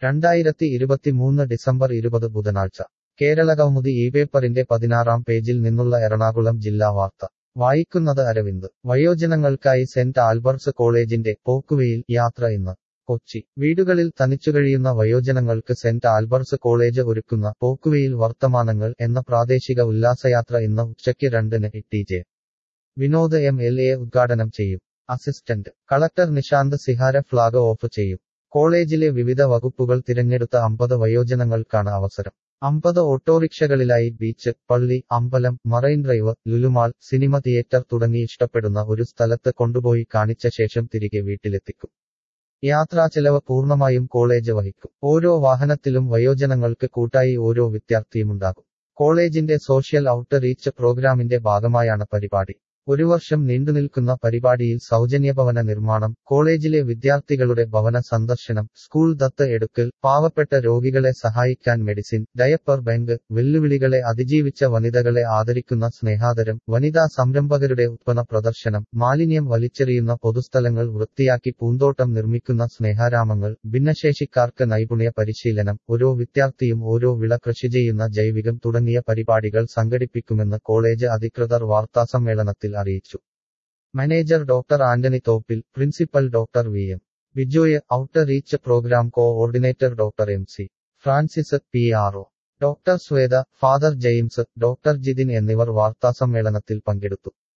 2023 December 20 ബുധനാഴ്ച കേരളകൗമുദി ഈ പേപ്പറിന്റെ 16-ാം പേജിൽ നിന്നുള്ള എറണാകുളം ജില്ലാ വാർത്ത വായിക്കുന്നത് അരവിന്ദ്. വയോജനങ്ങൾക്കായി സെന്റ് ആൽബർട്ട്സ് കോളേജിന്റെ പോക്കുവെയിൽ യാത്ര ഇന്ന്. കൊച്ചി. വീടുകളിൽ തനിച്ചുകഴിയുന്ന വയോജനങ്ങൾക്ക് സെന്റ് ആൽബർട്ട്സ് കോളേജ് ഒരുക്കുന്ന പോക്കുവെയിൽ വർത്തമാനങ്ങൾ എന്ന പ്രാദേശിക ഉല്ലാസയാത്ര ഇന്ന് ഉച്ചയ്ക്ക് 2-ന് ടി.ജെ. വിനോദ് എം.എൽ.എ. ഉദ്ഘാടനം ചെയ്യും. Assistant collector Nishant Sihara flag off ചെയ്യും. കോളേജിലെ വിവിധ വകുപ്പുകൾ തിരഞ്ഞെടുത്ത 50 വയോജനങ്ങൾക്കാണ് അവസരം. 50 ഓട്ടോറിക്ഷകളിലായി ബീച്ച്, പള്ളി, അമ്പലം, Marine Drive, Lulu mall, cinema theatre തുടങ്ങി ഇഷ്ടപ്പെടുന്ന ഒരു സ്ഥലത്ത് കൊണ്ടുപോയി കാണിച്ച ശേഷം തിരികെ വീട്ടിലെത്തിക്കും. യാത്രാചെലവ് പൂർണ്ണമായും കോളേജ് വഹിക്കും. ഓരോ വാഹനത്തിലും വയോജനങ്ങൾക്ക് കൂട്ടായി ഓരോ വിദ്യാർത്ഥിയുമുണ്ടാകും. കോളേജിന്റെ സോഷ്യൽ ഔട്ട് റീച്ച് പ്രോഗ്രാമിന്റെ ഭാഗമായാണ് പരിപാടി. ഒരു വർഷം നീണ്ടുനിൽക്കുന്ന പരിപാടിയിൽ സൗജന്യഭവന നിർമ്മാണം, കോളേജിലെ വിദ്യാർത്ഥികളുടെ ഭവന സന്ദർശനം, സ്കൂൾ ദത്ത് എടുക്കൽ, പാവപ്പെട്ട രോഗികളെ സഹായിക്കാൻ മെഡിസിൻ, ഡയപ്പർ ബാങ്ക്, വെല്ലുവിളികളെ അതിജീവിച്ച വനിതകളെ ആദരിക്കുന്ന സ്നേഹാദരം, വനിതാ സംരംഭകരുടെ ഉത്പന്ന പ്രദർശനം, മാലിന്യം വലിച്ചെറിയുന്ന പൊതുസ്ഥലങ്ങൾ വൃത്തിയാക്കി പൂന്തോട്ടം നിർമ്മിക്കുന്ന സ്നേഹാരാമങ്ങൾ, ഭിന്നശേഷിക്കാർക്ക് നൈപുണ്യ പരിശീലനം, ഓരോ വിദ്യാർത്ഥിയും ഓരോ വിള കൃഷി ചെയ്യുന്ന ജൈവികം തുടങ്ങിയ പരിപാടികൾ സംഘടിപ്പിക്കുമെന്ന് കോളേജ് അധികൃതർ വാർത്താസമ്മേളനത്തിൽ അറിയിച്ചു. Manager doctor Antony Thoppil, principal doctor V. M. Bijoy, outreach programme coordinator doctor M. C. Francis, PRO. Doctor Shweta, father James, doctor Jithin എന്നിവർ വാർത്താസമ്മേളനത്തിൽ പങ്കെടുത്തു.